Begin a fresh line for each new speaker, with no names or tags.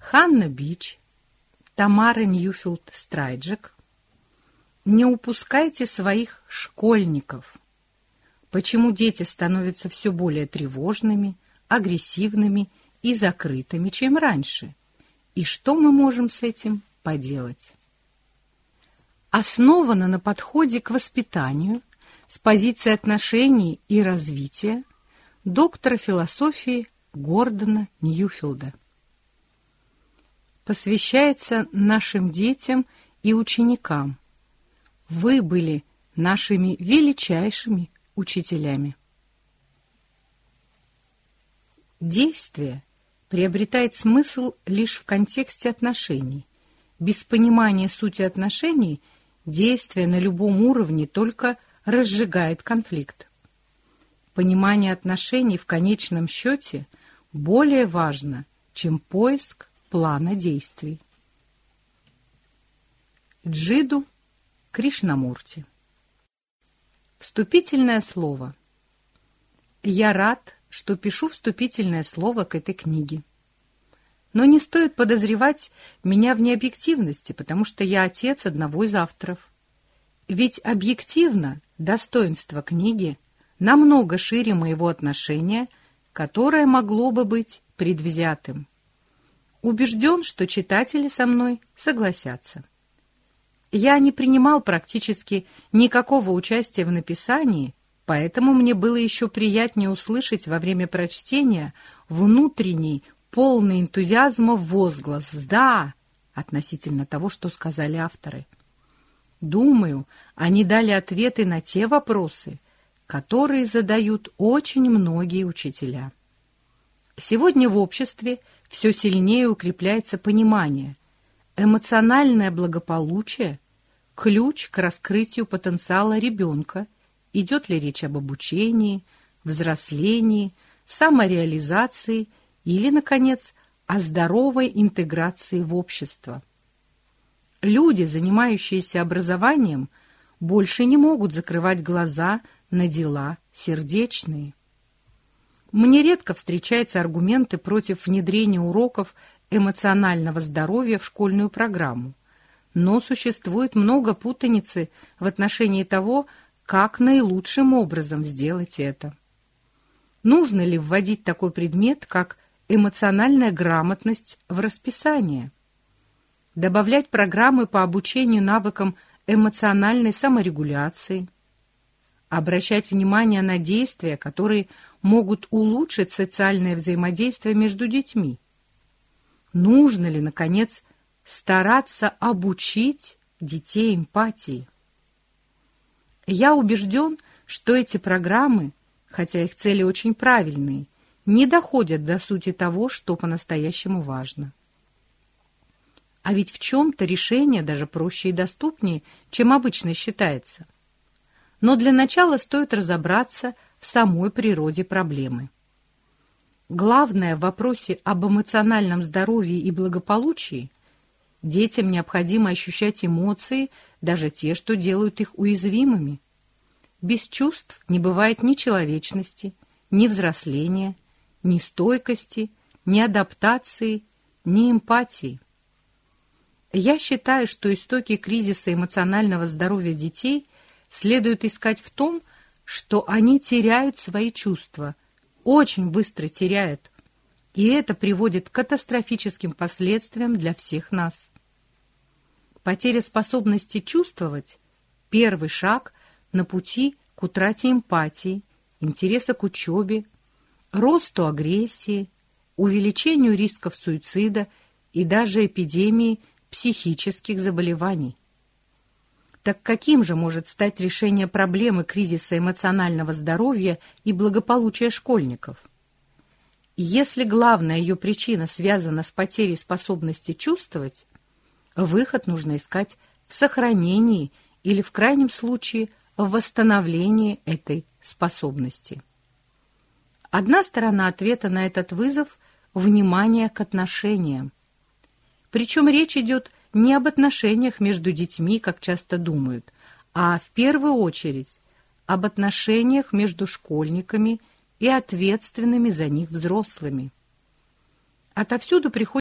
Ханна Бич, Тамара Ньюфилд-Страйджек. Не упускайте своих школьников. Почему дети становятся все более тревожными, агрессивными и закрытыми, чем раньше? И что мы можем с этим поделать? Основано на подходе к воспитанию с позиции отношений и развития доктора философии Гордона Ньюфилда. Посвящается нашим детям и ученикам. Вы были нашими величайшими учителями. Действие приобретает смысл лишь в контексте отношений. Без понимания сути отношений действие на любом уровне только разжигает конфликт. Понимание отношений в конечном счете более важно, чем поиск плана действий. Джиду Кришнамурти. Вступительное слово. Я рад, что пишу вступительное слово к этой книге. Но не стоит подозревать меня в необъективности, потому что я отец одного из авторов. Ведь объективно достоинство книги намного шире моего отношения, которое могло бы быть предвзятым. Убежден, что читатели со мной согласятся. Я не принимал практически никакого участия в написании, поэтому мне было еще приятнее услышать во время прочтения внутренний, полный энтузиазма возглас «да» относительно того, что сказали авторы. Думаю, они дали ответы на те вопросы, которые задают очень многие учителя. Сегодня в обществе все сильнее укрепляется понимание: эмоциональное благополучие – ключ к раскрытию потенциала ребенка, идет ли речь об обучении, взрослении, самореализации или, наконец, о здоровой интеграции в общество. Люди, занимающиеся образованием, больше не могут закрывать глаза на дела сердечные. Мне редко встречаются аргументы против внедрения уроков эмоционального здоровья в школьную программу, но существует много путаницы в отношении того, как наилучшим образом сделать это. Нужно ли вводить такой предмет, как эмоциональная грамотность, в расписание? Добавлять программы по обучению навыкам эмоциональной саморегуляции? Обращать внимание на действия, которые могут улучшить социальное взаимодействие между детьми? Нужно ли, наконец, стараться обучить детей эмпатии? Я убежден, что эти программы, хотя их цели очень правильные, не доходят до сути того, что по-настоящему важно. А ведь в чем-то решение даже проще и доступнее, чем обычно считается. Но для начала стоит разобраться в самой природе проблемы. Главное в вопросе об эмоциональном здоровье и благополучии – детям необходимо ощущать эмоции, даже те, что делают их уязвимыми. Без чувств не бывает ни человечности, ни взросления, ни стойкости, ни адаптации, ни эмпатии. Я считаю, что истоки кризиса эмоционального здоровья детей следует искать в том, что они теряют свои чувства, очень быстро теряют, и это приводит к катастрофическим последствиям для всех нас. Потеря способности чувствовать – первый шаг на пути к утрате эмпатии, интереса к учебе, росту агрессии, увеличению рисков суицида и даже эпидемии психических заболеваний. Так каким же может стать решение проблемы кризиса эмоционального здоровья и благополучия школьников? Если главная ее причина связана с потерей способности чувствовать, выход нужно искать в сохранении или, в крайнем случае, в восстановлении этой способности. Одна сторона ответа на этот вызов – внимание к отношениям. Причем речь идет не об отношениях между детьми, как часто думают, а в первую очередь об отношениях между школьниками и ответственными за них взрослыми. Отовсюду приходит